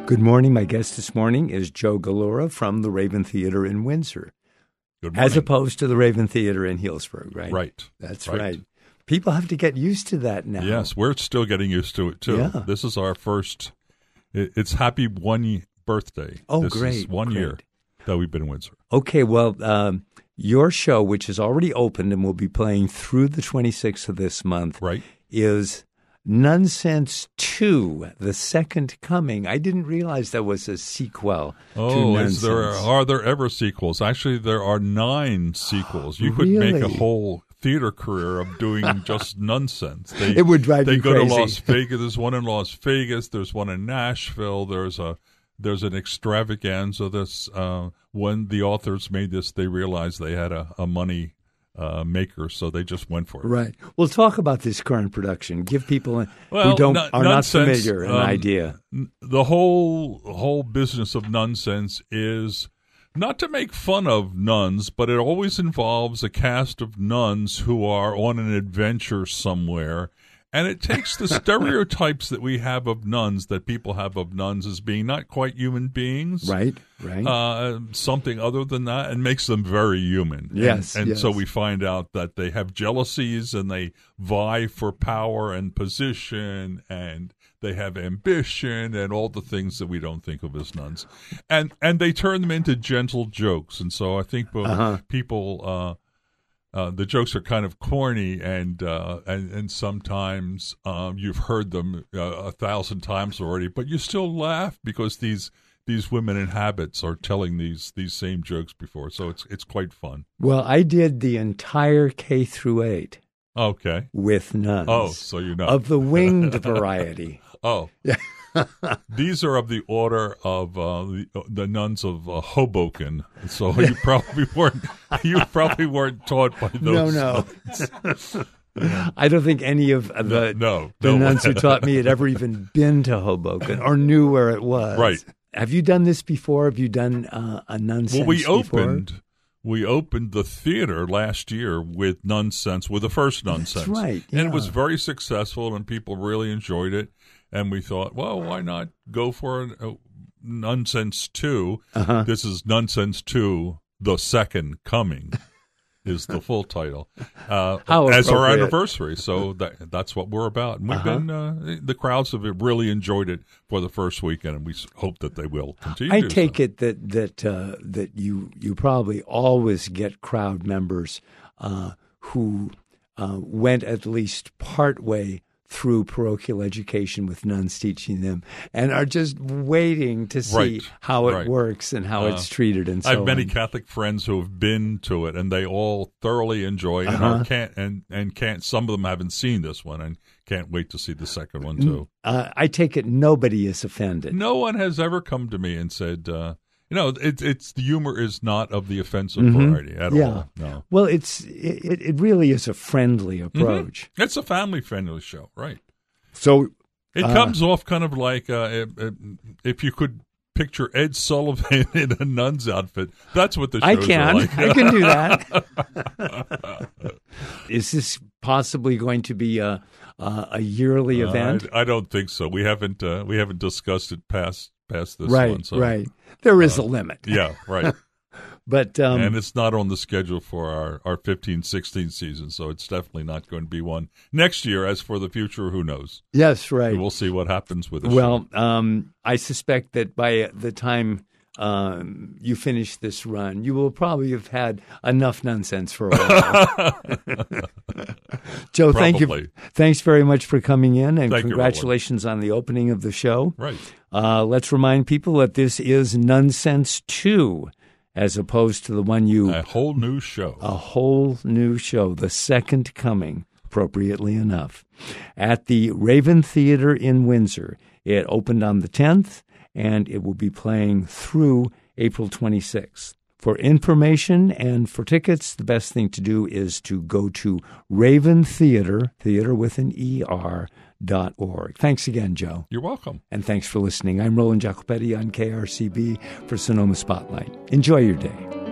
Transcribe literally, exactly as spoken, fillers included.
Good morning. My guest this morning is Joe Galora from the Raven Theater in Windsor. Good morning. As opposed to the Raven Theater in Healdsburg, right? Right. That's right. right. People have to get used to that now. Yes, we're still getting used to it, too. Yeah. This is our first, it, it's happy one birthday. Oh, this great. Is one great. year that we've been in Windsor. Okay, well, um, your show, which is already opened and will be playing through the twenty-sixth of this month, Right. is Nonsense two, The Second Coming. I didn't realize that was a sequel Oh, to Nonsense. is there, are there ever sequels? Actually, there are nine sequels. You could make a Really? whole theater career of doing just nonsense. They, It would drive They you go crazy. to Las Vegas. There's one in Las Vegas. There's one in Nashville. There's a there's an extravaganza. This uh, when the authors made this, they realized they had a, a money uh, maker, so they just went for it. Right. Well, talk about this current production. Give people Well, who don't no- are nonsense, not familiar an um, idea. The whole whole business of nonsense is not to make fun of nuns, but it always involves a cast of nuns who are on an adventure somewhere. And it takes the stereotypes that we have of nuns, that people have of nuns as being not quite human beings. Right, right. Uh, something other than that, and makes them very human. Yes, And, and yes. so we find out that they have jealousies and they vie for power and position, and they have ambition and all the things that we don't think of as nuns. And and they turn them into gentle jokes. And so I think both Uh-huh. people, uh, uh, the jokes are kind of corny, and uh, and, and sometimes um, you've heard them uh, a thousand times already, but you still laugh because these these women in habits are telling these these same jokes before. So it's it's quite fun. Well, I did the entire K through eight Okay. with nuns. Oh, so you know. Of the winged variety. Oh. These are of the order of uh, the, the nuns of uh, Hoboken. So you probably weren't you probably weren't taught by those. No, no. I don't think any of the, no, the no. nuns who taught me had ever even been to Hoboken or knew where it was. Right. Have you done this before? Have you done uh, a nonsense Well, we before? opened we opened the theater last year with Nonsense, with the first Nonsense. That's right, And it was yeah. very successful, and people really enjoyed it. And we thought, well, why not go for a, a Nonsense two? Uh-huh. This is Nonsense two, The Second Coming, is the full title. Uh, How as our appropriate. anniversary. So that, that's what we're about. And we've Uh-huh. been, uh, the crowds have really enjoyed it for the first weekend, and we s- hope that they will continue I to. take so. it that that uh, that you you probably always get crowd members uh, who uh, went at least part way through parochial education with nuns teaching them, and are just waiting to see Right, how it right. works and how Uh, it's treated. And so I have many on. Catholic friends who have been to it, and they all thoroughly enjoy it. And, Uh-huh. are can't and and can't. Some of them haven't seen this one, and can't wait to see the second one too. Uh, I take it nobody is offended. No one has ever come to me and said, uh, you know, it, it's the humor is not of the offensive Mhm. variety at Yeah. all. No, Well, it's it, it really is a friendly approach. it's a family friendly show, right? So It Uh, comes off kind of like uh, if, if you could picture Ed Sullivan in a nun's outfit. That's what the shows I are can. like. I can do that. Is this possibly going to be a a, a yearly Uh, event? I, I don't think so. We haven't uh, we haven't discussed it past past this right, one. So, right. There is a limit. Yeah, right. But um, And it's not on the schedule for our, our fifteen sixteen season, so it's definitely not going to be one next year. As for the future, who knows? yes, right. We'll see what happens with it. Well, um, I suspect that by the time um, you finish this run, you will probably have had enough nonsense for a while. Joe, thank you. Probably. Thanks very much for coming in, and Thank you, congratulations on the opening of the show. Right. Uh, let's remind people that this is Nonsense two, as opposed to the one you, A whole new show. a whole new show, The Second Coming, appropriately enough, at the Raven Theater in Windsor. It opened on the tenth, and it will be playing through April twenty-sixth. For information and for tickets, the best thing to do is to go to Raven Theater, theater with an E R, dot org. Thanks again, Joe. You're welcome. And thanks for listening. I'm Roland Jacopetti on K R C B for Sonoma Spotlight. Enjoy your day.